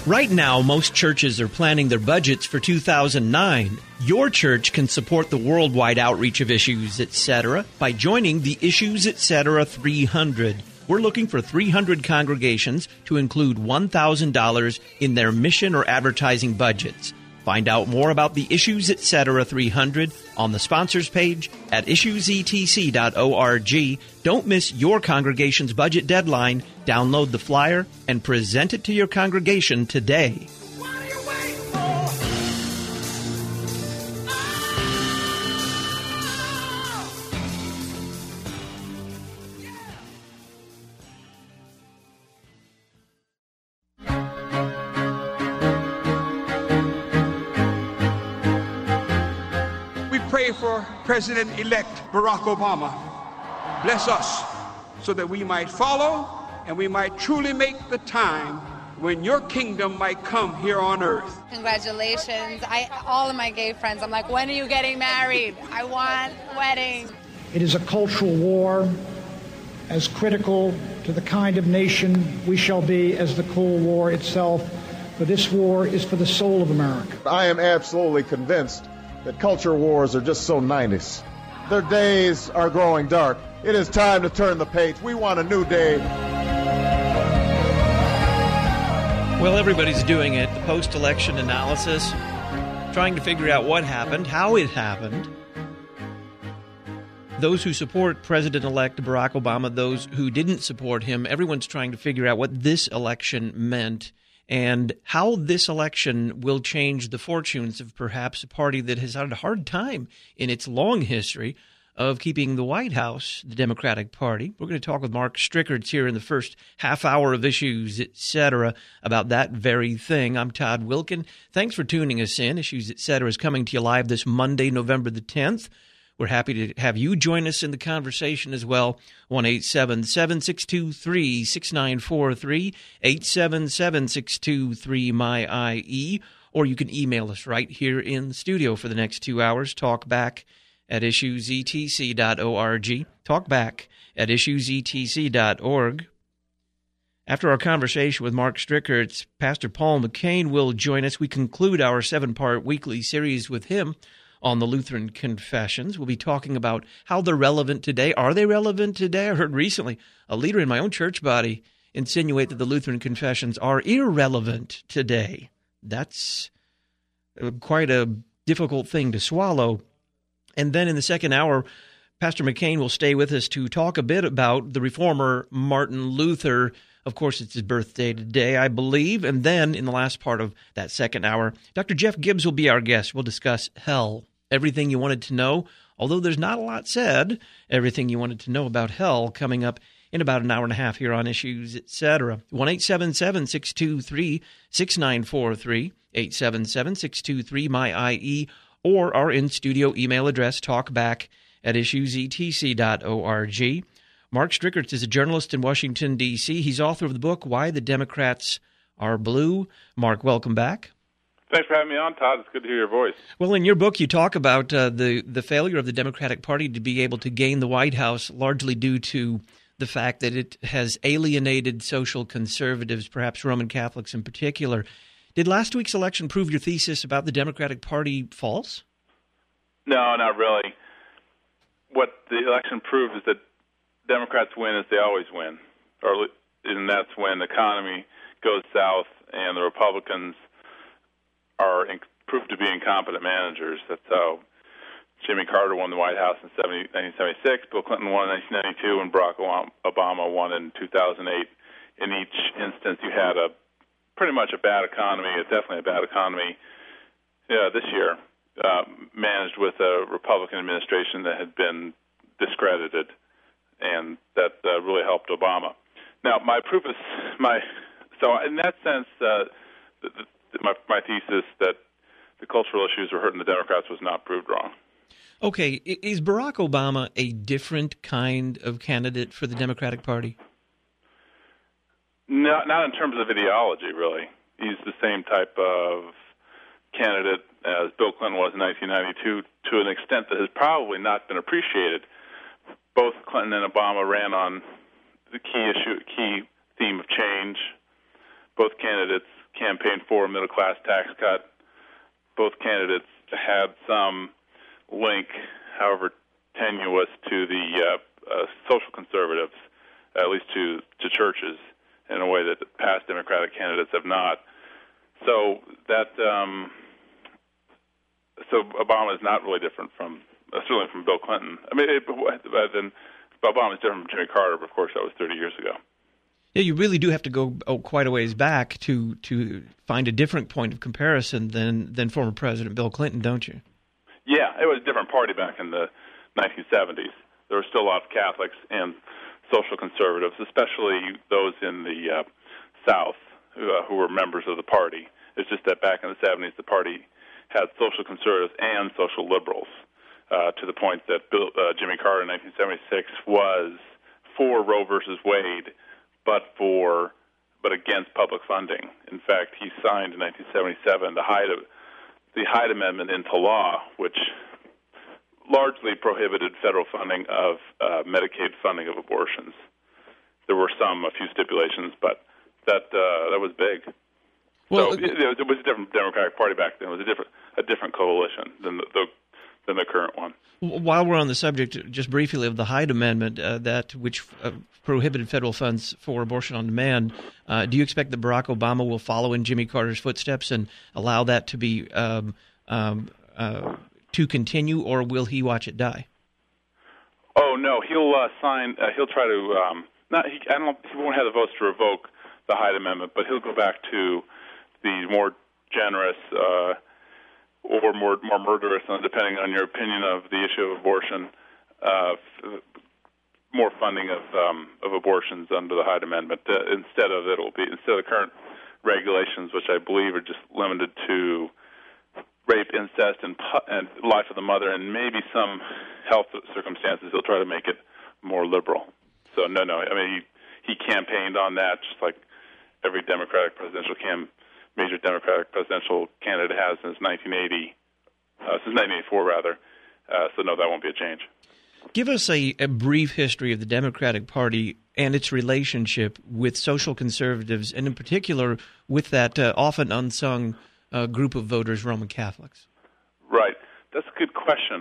Right now, most churches are planning their budgets for 2009. Your church can support the worldwide outreach of Issues Etc. by joining the Issues Etc. 300. We're looking for 300 congregations to include $1,000 in their mission or advertising budgets. Find out more about the Issues Etc. 300 on the sponsors page at issuesetc.org. Don't miss your congregation's budget deadline. Download the flyer and present it to your congregation today. What are you waiting for? We pray for President-elect Barack Obama. Bless us so that we might follow and we might truly make the time when your kingdom might come here on earth. Congratulations. All of my gay friends, I'm like, when are you getting married? I want a wedding. It is a cultural war as critical to the kind of nation we shall be as the Cold War itself. For this war is for the soul of America. I am absolutely convinced that culture wars are just so 90s. Their days are growing dark. It is time to turn the page. We want a new day. Well, everybody's doing it. The post-election analysis, trying to figure out what happened, how it happened. Those who support President-elect Barack Obama, those who didn't support him, everyone's trying to figure out what this election meant and how this election will change the fortunes of perhaps a party that has had a hard time in its long history of keeping the White House, the Democratic Party. We're going to talk with Mark Strickerts here in the first half hour of Issues Etc. about that very thing. I'm Todd Wilkin. Thanks for tuning us in. Issues Etc. is coming to you live this Monday, November the 10th. We're happy to have you join us in the conversation as well. 1-877-623-6943, 877-623-MY-IE, or you can email us right here in the studio for the next 2 hours. Talkback at issuesetc.org. Talkback at issuesetc.org. After our conversation with Mark Strickerts, Pastor Paul McCain will join us. We conclude our 7-part weekly series with him on the Lutheran Confessions. We'll be talking about how they're relevant today. Are they relevant today? I heard recently a leader in my own church body insinuate that the Lutheran Confessions are irrelevant today. That's quite a difficult thing to swallow. And then in the second hour, Pastor McCain will stay with us to talk a bit about the reformer Martin Luther. Of course, it's his birthday today, I believe. And then in the last part of that second hour, Dr. Jeff Gibbs will be our guest. We'll discuss hell, everything you wanted to know. Although there's not a lot said, everything you wanted to know about hell coming up in about an hour and a half here on Issues Etc. 1-877-623-6943, 877-623-MY-IE, or our in-studio email address, talkback at issuesetc.org. Mark Strickerts is a journalist in Washington, D.C. He's author of the book, Why the Democrats Are Blue. Mark, welcome back. Thanks for having me on, Todd. It's good to hear your voice. Well, in your book, you talk about the failure of the Democratic Party to be able to gain the White House largely due to the fact that it has alienated social conservatives, perhaps Roman Catholics in particular. Did last week's election prove your thesis about the Democratic Party false? No, not really. What the election proved is that Democrats win as they always win, and that's when the economy goes south and the Republicans are proved to be incompetent managers. That's how Jimmy Carter won the White House in 1976, Bill Clinton won in 1992, and Barack Obama won in 2008. In each instance, you had pretty much a bad economy, definitely a bad economy this year, managed with a Republican administration that had been discredited, and that really helped Obama. Now, my proof is so in that sense, my thesis that the cultural issues were hurting the Democrats was not proved wrong. Okay, is Barack Obama a different kind of candidate for the Democratic Party? No, not in terms of ideology, really. He's the same type of candidate as Bill Clinton was in 1992 to an extent that has probably not been appreciated. Both Clinton and Obama ran on the key theme of change. Both candidates campaigned for a middle-class tax cut. Both candidates had some link, however tenuous, to the social conservatives, at least to churches, in a way that past Democratic candidates have not. So that so Obama is not really different from certainly from Bill Clinton. I mean, then Obama is different from Jimmy Carter, but of course that was 30 years ago. Yeah, you really do have to go quite a ways back to find a different point of comparison than former President Bill Clinton, don't you? Yeah, it was a different party back in the 1970s. There were still a lot of Catholics and social conservatives, especially those in the South who were members of the party. It's just that back in the 70s, the party had social conservatives and social liberals, to the point that Jimmy Carter in 1976 was for Roe versus Wade, but against public funding. In fact, he signed in 1977 the Hyde Amendment into law, which largely prohibited federal funding of Medicaid funding of abortions. There were a few stipulations, but that was big. Well, so it was a different Democratic Party back then. It was a different coalition than the current one. While we're on the subject, just briefly, of the Hyde Amendment, which prohibited federal funds for abortion on demand, do you expect that Barack Obama will follow in Jimmy Carter's footsteps and allow that to be to continue, or will he watch it die? Oh no, he'll sign. He'll try to. He won't have the votes to revoke the Hyde Amendment, but he'll go back to the more generous or more murderous, depending on your opinion of the issue of abortion, more funding of abortions under the Hyde Amendment. Instead of the current regulations, which I believe are just limited to rape, incest, and life of the mother, and maybe some health circumstances, he'll try to make it more liberal. So no. I mean, he campaigned on that just like every major Democratic presidential candidate has since 1984 rather. So no, that won't be a change. Give us a brief history of the Democratic Party and its relationship with social conservatives, and in particular with that often unsung group of voters, Roman Catholics. Right. That's a good question.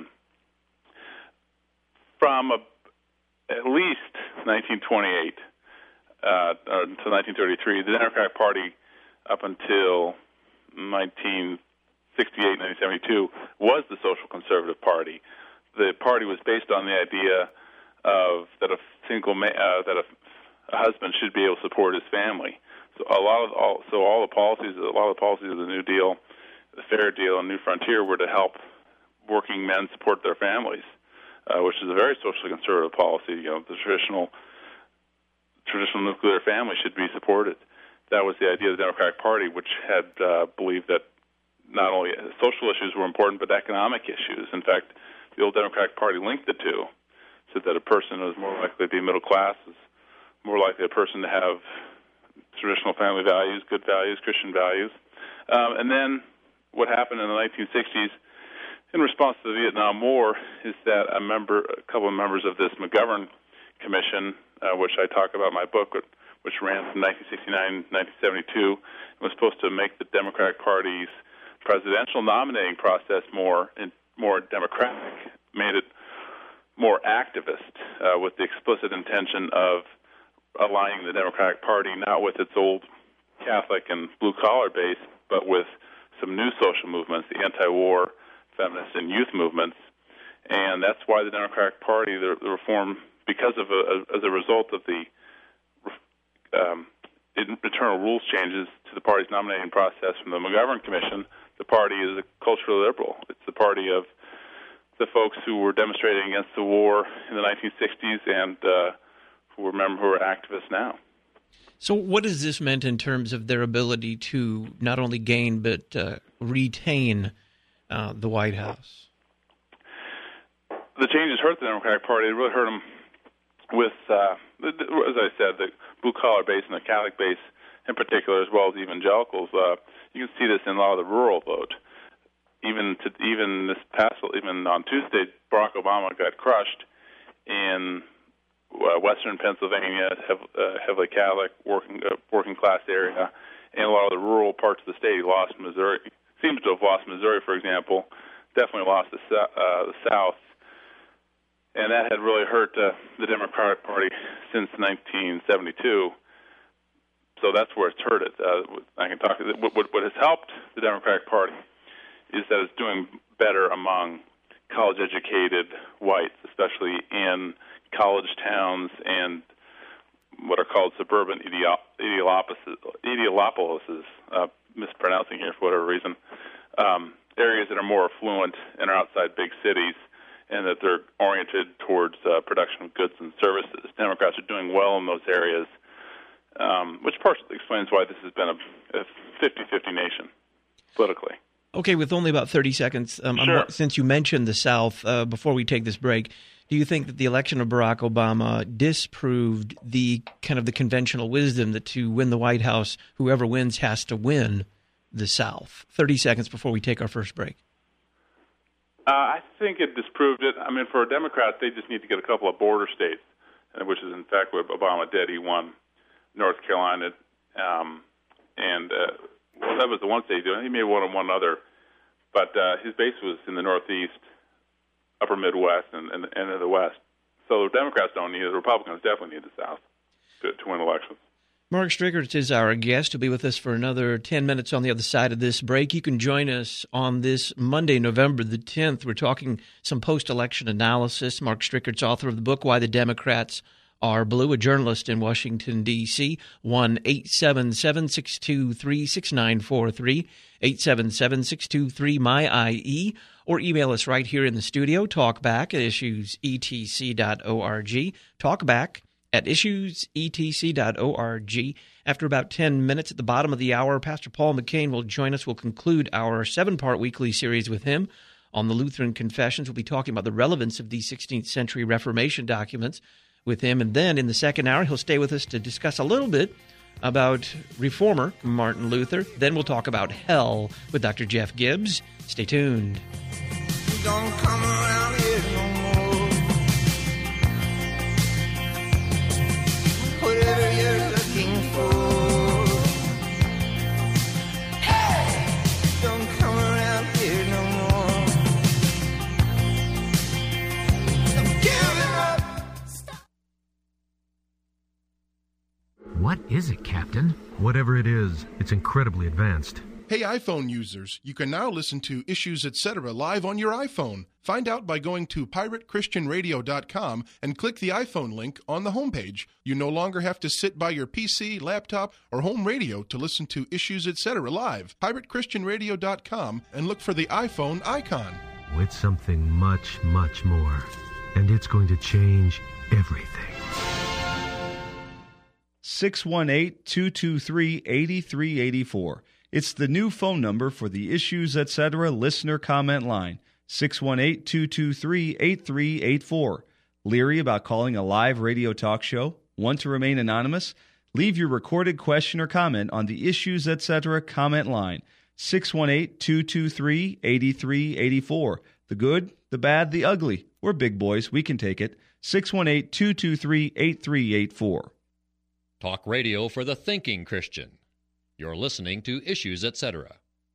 From at least 1928 until 1933, the Democratic Party, up until 1968, 1972, was the social conservative party. The party was based on the idea of that a husband should be able to support his family. So all the policies of the New Deal, the Fair Deal, and New Frontier were to help working men support their families, which is a very socially conservative policy. You know, the traditional nuclear family should be supported. That was the idea of the Democratic Party, which had believed that not only social issues were important, but economic issues. In fact, the old Democratic Party linked the two, said that a person who is more likely to be middle class is more likely a person to have traditional family values, good values, Christian values. And then what happened in the 1960s in response to the Vietnam War is that a couple of members of this McGovern Commission, which I talk about in my book, which ran from 1969 to 1972, was supposed to make the Democratic Party's presidential nominating process more democratic, made it more activist, with the explicit intention of aligning the Democratic Party not with its old Catholic and blue-collar base, but with some new social movements, the anti-war, feminist, and youth movements. And that's why the Democratic Party, the reform, because of as a result of the internal rules changes to the party's nominating process from the McGovern Commission, the party is a culturally liberal. It's the party of the folks who were demonstrating against the war in the 1960s and who are activists now. So what has this meant in terms of their ability to not only gain but retain the White House? The changes hurt the Democratic Party. It really hurt them with, as I said, the blue-collar base and the Catholic base in particular, as well as evangelicals. You can see this in a lot of the rural vote. Even on Tuesday, Barack Obama got crushed in western Pennsylvania, heavily Catholic, working class area, and a lot of the rural parts of the state. He lost Missouri. Seems to have lost Missouri, for example. Definitely lost the South. And that had really hurt the Democratic Party since 1972. So that's where it's hurt it. I can talk. What has helped the Democratic Party is that it's doing better among college-educated whites, especially in college towns and what are called suburban ideolopolises, mispronouncing here for whatever reason, areas that are more affluent and are outside big cities, and that they're oriented towards production of goods and services. Democrats are doing well in those areas, which partially explains why this has been a 50-50 nation politically. Okay, with only about 30 seconds, Sure. Since you mentioned the South, before we take this break, do you think that the election of Barack Obama disproved the kind of the conventional wisdom that to win the White House, whoever wins has to win the South? 30 seconds before we take our first break. I think it disproved it. I mean, for Democrats, they just need to get a couple of border states, which is, in fact, what Obama did. He won North Carolina, and that was the one state he did. He may have won one other, but his base was in the Northeast, upper Midwest, and in the West. So the Democrats don't need it. The Republicans definitely need the South to win elections. Mark Strickert is our guest. He'll be with us for another 10 minutes on the other side of this break. You can join us on this Monday, November the 10th. We're talking some post-election analysis. Mark Strickert's author of the book, Why the Democrats Are Blue, a journalist in Washington, D.C., 1-877-623-6943, 877-623-MY-IE, or email us right here in the studio, talkback@issuesetc.org, talkback@issuesetc.org. After about 10 minutes at the bottom of the hour, Pastor Paul McCain will join us. We'll conclude our 7-part weekly series with him on the Lutheran Confessions. We'll be talking about the relevance of these 16th century Reformation documents with him. And then in the second hour, he'll stay with us to discuss a little bit about reformer Martin Luther. Then we'll talk about hell with Dr. Jeff Gibbs. Stay tuned. Don't come around here no more. Whatever you're looking for. Hey! Don't come around here no more. I'm giving up. What is it, Captain? Whatever it is, it's incredibly advanced. Hey iPhone users, you can now listen to Issues Etc. live on your iPhone. Find out by going to piratechristianradio.com and click the iPhone link on the homepage. You no longer have to sit by your PC, laptop, or home radio to listen to Issues Etc. live. piratechristianradio.com and look for the iPhone icon. It's something much, much more. And it's going to change everything. 618-223-8384. It's the new phone number for the Issues Etc. listener comment line, 618-223-8384. Leery about calling a live radio talk show? Want to remain anonymous? Leave your recorded question or comment on the Issues Etc. comment line, 618-223-8384. The good, the bad, the ugly. We're big boys. We can take it. 618-223-8384. Talk radio for the thinking Christian. You're listening to Issues Etc.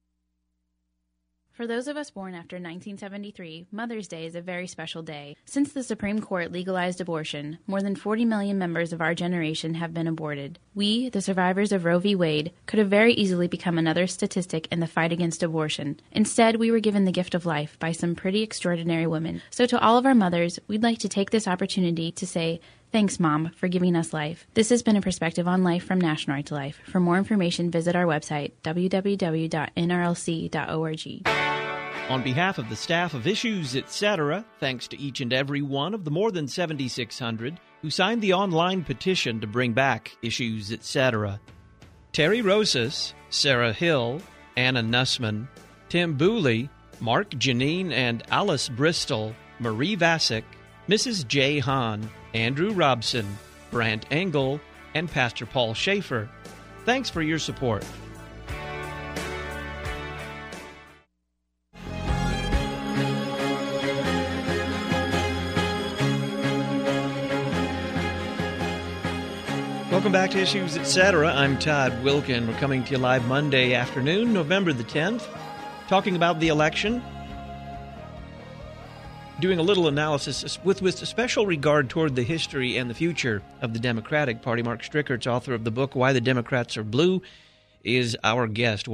For those of us born after 1973, Mother's Day is a very special day. Since the Supreme Court legalized abortion, more than 40 million members of our generation have been aborted. We, the survivors of Roe v. Wade, could have very easily become another statistic in the fight against abortion. Instead, we were given the gift of life by some pretty extraordinary women. So to all of our mothers, we'd like to take this opportunity to say, thanks, Mom, for giving us life. This has been a perspective on life from National Right to Life. For more information, visit our website, www.nrlc.org. On behalf of the staff of Issues Etc., thanks to each and every one of the more than 7,600 who signed the online petition to bring back Issues Etc. Terry Rosas, Sarah Hill, Anna Nussman, Tim Booley, Mark Janine and Alice Bristol, Marie Vasick, Mrs. J. Hahn, Andrew Robson, Brant Engel, and Pastor Paul Schaefer. Thanks for your support. Welcome back to Issues Etc. I'm Todd Wilkin. We're coming to you live Monday afternoon, November the 10th, talking about the election, doing a little analysis with special regard toward the history and the future of the Democratic Party. Mark Strickert's author of the book, Why the Democrats Are Blue, is our guest.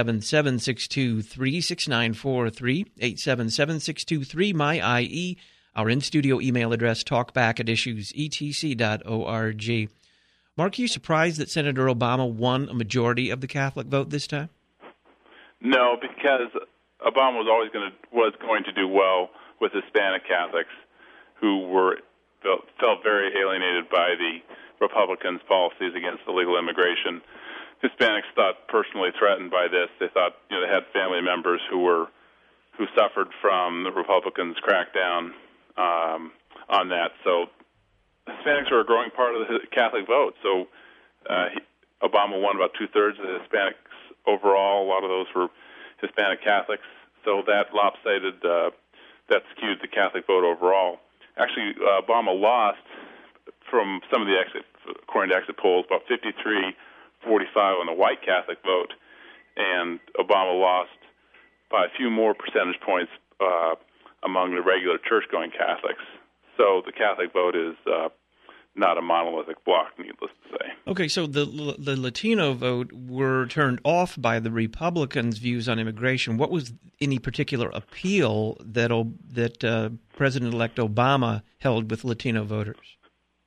1-877-623-6943, 877-623-MY-IE, our in-studio email address, talkback@issuesetc.org. Mark, are you surprised that Senator Obama won a majority of the Catholic vote this time? No, because Obama was going to do well with Hispanic Catholics who felt very alienated by the Republicans' policies against illegal immigration. Hispanics felt personally threatened by this. They thought, they had family members who suffered from the Republicans' crackdown on that. So Hispanics are a growing part of the Catholic vote. So Obama won about two-thirds of the Hispanics overall. A lot of those were Hispanic Catholics. So that lopsided, that skewed the Catholic vote overall. Actually, Obama lost from some of the according to exit polls, about 53-45 on the white Catholic vote, and Obama lost by a few more percentage points among the regular church-going Catholics. So the Catholic vote is not a monolithic block, needless to say. Okay, so the Latino vote were turned off by the Republicans' views on immigration. What was any particular appeal that President-elect Obama held with Latino voters?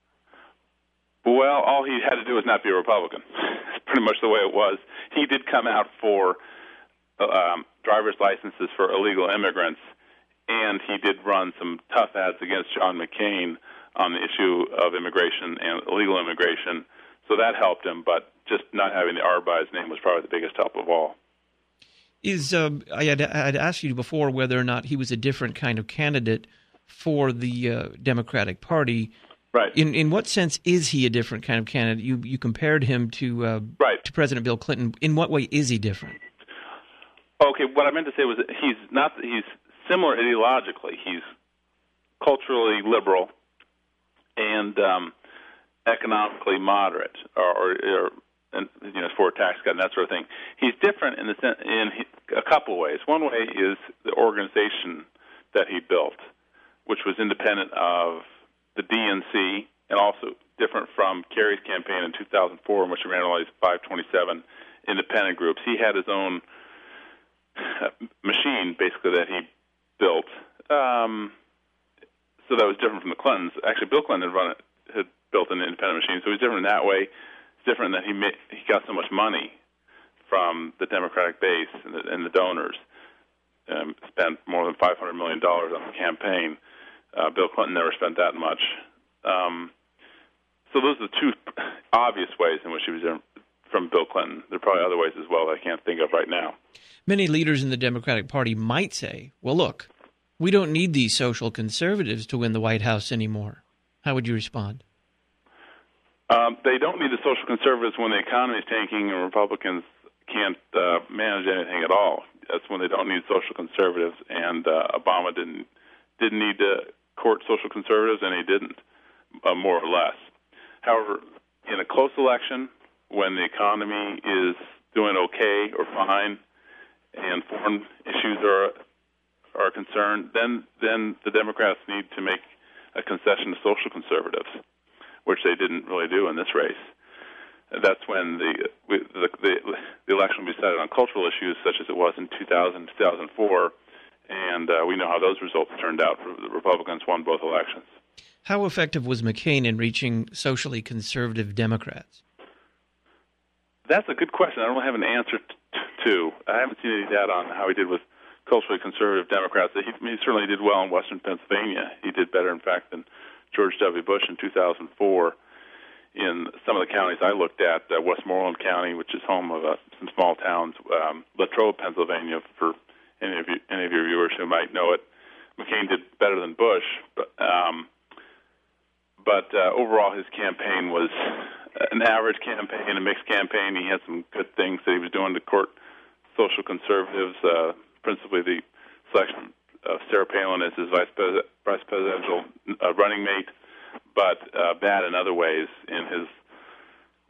Well, all he had to do was not be a Republican. That's pretty much the way it was. He did come out for driver's licenses for illegal immigrants, and he did run some tough ads against John McCain on the issue of immigration and illegal immigration. So that helped him, but just not having the R by his name was probably the biggest help of all. I'd asked you before whether or not he was a different kind of candidate for the Democratic Party. Right. In what sense is he a different kind of candidate? You compared him to President Bill Clinton. In what way is he different? Okay, what I meant to say was that he's similar ideologically. He's culturally liberal and economically moderate, or for a tax cut and that sort of thing. He's different in a couple ways. One way is the organization that he built, which was independent of the DNC, and also different from Kerry's campaign in 2004, in which he ran all these 527 independent groups. He had his own machine, basically, that he built. So that was different from the Clintons. Actually, Bill Clinton had built an independent machine, so he's different in that way. It's different that he got so much money from the Democratic base and the donors. Spent more than $500 million on the campaign. Bill Clinton never spent that much. So those are the two obvious ways in which he was different from Bill Clinton. There are probably other ways as well that I can't think of right now. Many leaders in the Democratic Party might say, well, look, we don't need these social conservatives to win the White House anymore. How would you respond? They don't need the social conservatives when the economy is tanking and Republicans can't manage anything at all. That's when they don't need social conservatives, and Obama didn't need to court social conservatives, and he didn't, more or less. However, in a close election, when the economy is doing okay or fine, and foreign issues are concerned, then the Democrats need to make a concession to social conservatives, which they didn't really do in this race. That's when the election will be decided on cultural issues, such as it was in 2000, 2004, and we know how those results turned out. The Republicans won both elections. How effective was McCain in reaching socially conservative Democrats? That's a good question. I don't have an answer to. I haven't seen any data on how he did with culturally conservative Democrats. He certainly did well in Western Pennsylvania. He did better, in fact, than George W. Bush in 2004. In some of the counties I looked at, Westmoreland County, which is home of some small towns, Latrobe, Pennsylvania, for any of your viewers who might know it, McCain did better than Bush, but overall his campaign was an average campaign, a mixed campaign. He had some good things that he was doing to court social conservatives, principally the selection of Sarah Palin as his vice presidential running mate, but bad in other ways in his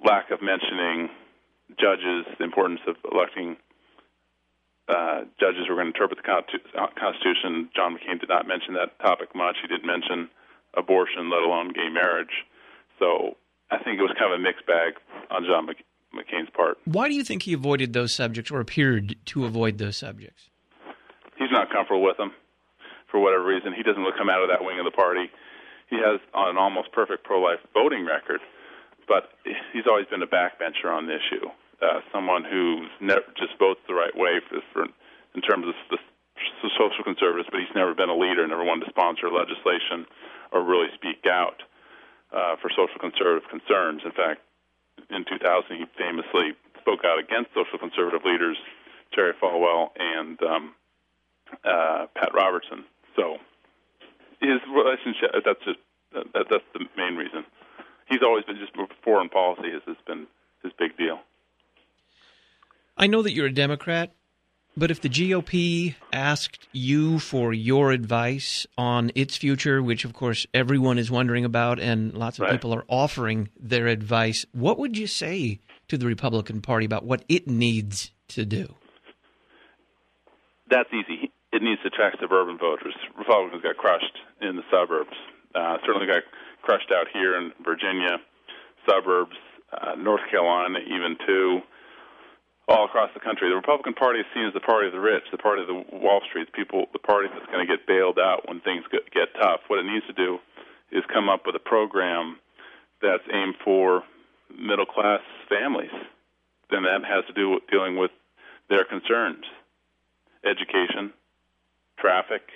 lack of mentioning judges, the importance of electing judges who are going to interpret the Constitution. John McCain did not mention that topic much. He didn't mention abortion, let alone gay marriage. So I think it was kind of a mixed bag on John McCain's part. Why do you think he avoided those subjects or appeared to avoid those subjects? He's not comfortable with them for whatever reason. He doesn't really come out of that wing of the party. He has an almost perfect pro-life voting record, but he's always been a backbencher on the issue. Someone who never just votes the right way in terms of the social conservatives, but he's never been a leader, never wanted to sponsor legislation or really speak out for social conservative concerns. In fact, in 2000, he famously spoke out against social conservative leaders, Jerry Falwell and Pat Robertson. So his relationship, that's the main reason. He's always been just foreign policy has been his big deal. I know that you're a Democrat, but if the GOP asked you for your advice on its future, which of course everyone is wondering about and lots of people are offering their advice, what would you say to the Republican Party about what it needs to do? That's easy. It needs to attract suburban voters. Republicans got crushed in the suburbs. Certainly got crushed out here in Virginia, suburbs, North Carolina even too. All across the country. The Republican Party is seen as the party of the rich, the party of the Wall Street, the party that's going to get bailed out when things get tough. What it needs to do is come up with a program that's aimed for middle-class families. Then that has to do with dealing with their concerns, education, traffic,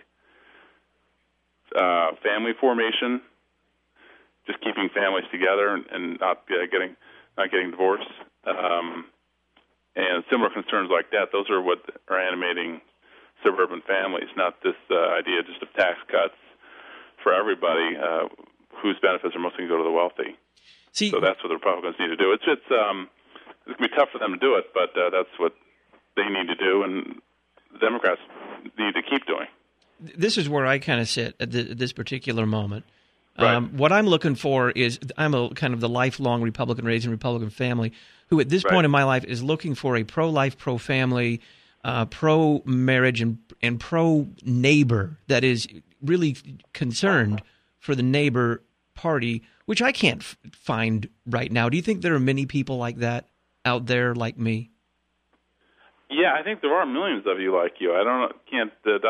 family formation, just keeping families together and not getting divorced. And similar concerns like that, those are what are animating suburban families, not this idea just of tax cuts for everybody whose benefits are mostly going to go to the wealthy. So that's what the Republicans need to do. It's going to be tough for them to do it, but that's what they need to do, and the Democrats need to keep doing. This is where I kind of sit at this particular moment. Right. What I'm looking for is I'm a kind of the lifelong Republican, raised in Republican family, who at this point in my life is looking for a pro-life, pro-family, pro-marriage, and pro-neighbor that is really concerned for the neighbor party, which I can't find right now. Do you think there are many people like that out there like me? Yeah, I think there are millions of you like you. I don't know, can't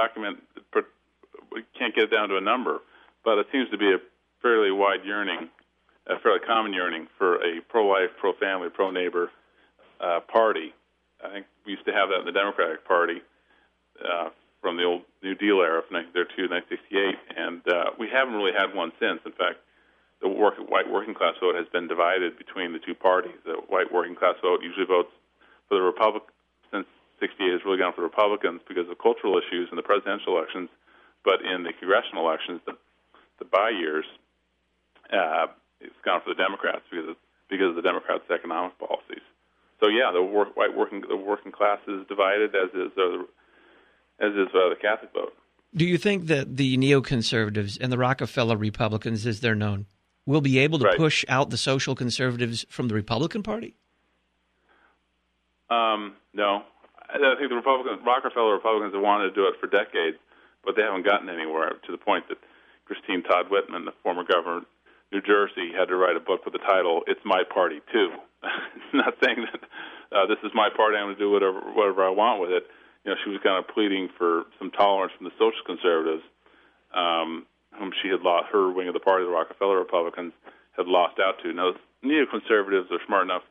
get it down to a number, but it seems to be a fairly wide yearning, a fairly common yearning for a pro-life, pro-family, pro-neighbor party. I think we used to have that in the Democratic Party from the old New Deal era of 1932, 1968, and we haven't really had one since. In fact, the white working class vote has been divided between the two parties. The white working class vote usually votes for the Republicans. Since 68 has really gone for the Republicans because of cultural issues in the presidential elections, but in the congressional elections, the bye years, it's gone for the Democrats because of the Democrats' economic policies. So yeah, the working class is divided, as is the Catholic vote. Do you think that the neoconservatives and the Rockefeller Republicans, as they're known, will be able to push out the social conservatives from the Republican Party? No. I think the Rockefeller Republicans have wanted to do it for decades, but they haven't gotten anywhere, to the point that Christine Todd Whitman, the former governor of New Jersey, had to write a book with the title, "It's My Party, Too." It's not saying that this is my party, I'm going to do whatever I want with it. She was kind of pleading for some tolerance from the social conservatives, whom she had lost, her wing of the party, the Rockefeller Republicans, had lost out to. Now, neoconservatives are smart enough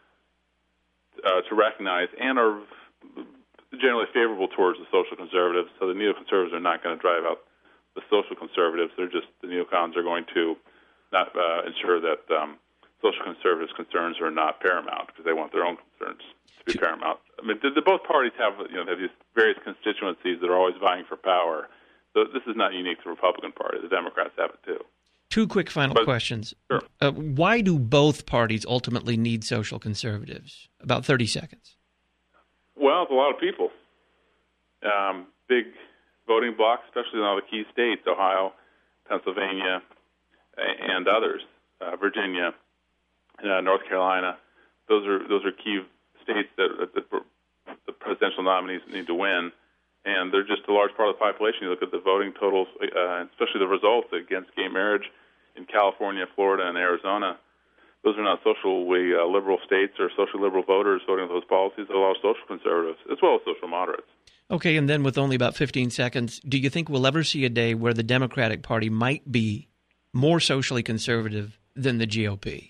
to recognize and are generally favorable towards the social conservatives, so the neoconservatives are not going to drive out the social conservatives. The neocons are going to not ensure that social conservatives' concerns are not paramount, because they want their own concerns to be paramount. I mean, both parties have these various constituencies that are always vying for power. So this is not unique to the Republican Party. The Democrats have it too. Two quick final questions. Sure. Why do both parties ultimately need social conservatives? About 30 seconds. Well, it's a lot of people. Big voting blocks, especially in all the key states, Ohio, Pennsylvania, and others, Virginia. North Carolina. Those are key states that the presidential nominees need to win, and they're just a large part of the population. You look at the voting totals, especially the results against gay marriage in California, Florida, and Arizona. Those are not socially liberal states or socially liberal voters voting for those policies. There are a lot of social conservatives as well as social moderates. Okay, and then with only about 15 seconds, do you think we'll ever see a day where the Democratic Party might be more socially conservative than the GOP?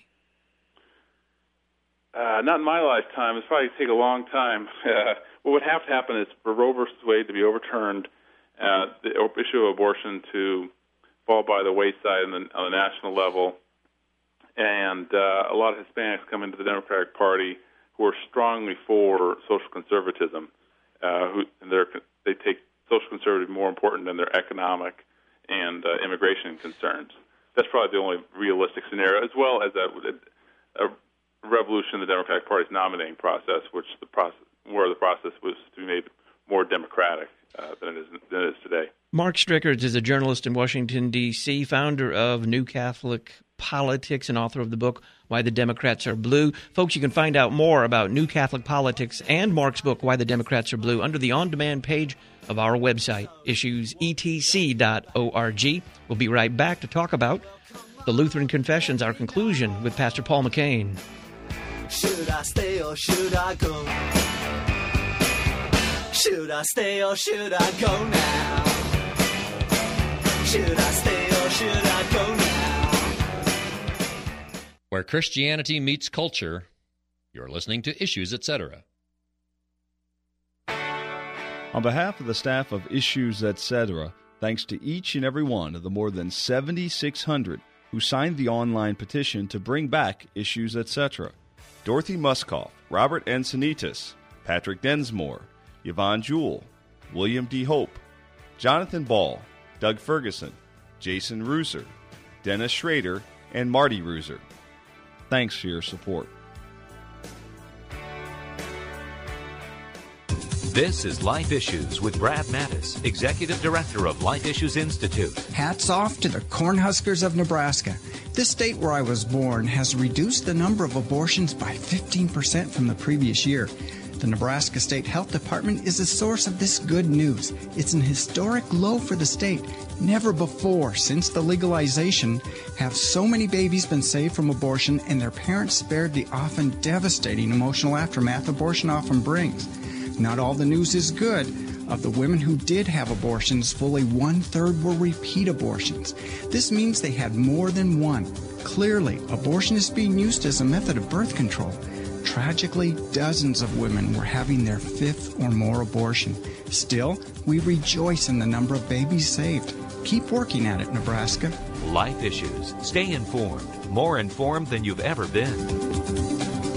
Not in my lifetime. It's probably take a long time. What would have to happen is for Roe versus Wade to be overturned, the issue of abortion to fall by the wayside on the national level, and a lot of Hispanics come into the Democratic Party who are strongly for social conservatism. They take social conservative more important than their economic and immigration concerns. That's probably the only realistic scenario, as well as a revolution in the Democratic Party's nominating process, where the process was to be made more democratic than it is today. Mark Strickards is a journalist in Washington, D.C., founder of New Catholic Politics and author of the book, Why the Democrats Are Blue. Folks, you can find out more about New Catholic Politics and Mark's book, Why the Democrats Are Blue, under the on-demand page of our website, issuesetc.org. We'll be right back to talk about the Lutheran Confessions, our conclusion with Pastor Paul McCain. Should I stay or should I go? Should I stay or should I go now? Should I stay or should I go now? Where Christianity meets culture, you're listening to Issues, Etc. On behalf of the staff of Issues, Etc., thanks to each and every one of the more than 7,600 who signed the online petition to bring back Issues, Etc. Dorothy Muskoff, Robert Encinitas, Patrick Densmore, Yvonne Jewell, William D. Hope, Jonathan Ball, Doug Ferguson, Jason Reuser, Dennis Schrader, and Marty Reuser. Thanks for your support. This is Life Issues with Brad Mattis, Executive Director of Life Issues Institute. Hats off to the Cornhuskers of Nebraska. This state where I was born has reduced the number of abortions by 15% from the previous year. The Nebraska State Health Department is a source of this good news. It's an historic low for the state. Never before, since the legalization, have so many babies been saved from abortion and their parents spared the often devastating emotional aftermath abortion often brings. Not all the news is good. Of the women who did have abortions, fully 1/3 were repeat abortions. This means they had more than one. Clearly, abortion is being used as a method of birth control. Tragically, dozens of women were having their 5th or more abortion. Still, we rejoice in the number of babies saved. Keep working at it, Nebraska. Life Issues. Stay informed. More informed than you've ever been.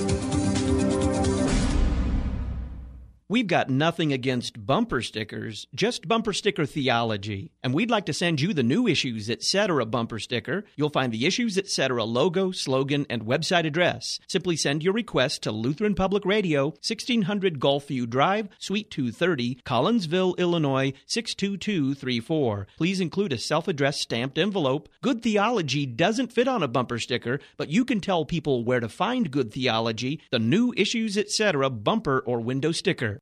We've got nothing against bumper stickers, just bumper sticker theology. And we'd like to send you the new Issues, Etc. bumper sticker. You'll find the Issues, Etc. logo, slogan, and website address. Simply send your request to Lutheran Public Radio, 1600 Gulfview Drive, Suite 230, Collinsville, Illinois, 62234. Please include a self-addressed stamped envelope. Good theology doesn't fit on a bumper sticker, but you can tell people where to find good theology, the new Issues, Etc. bumper or window sticker.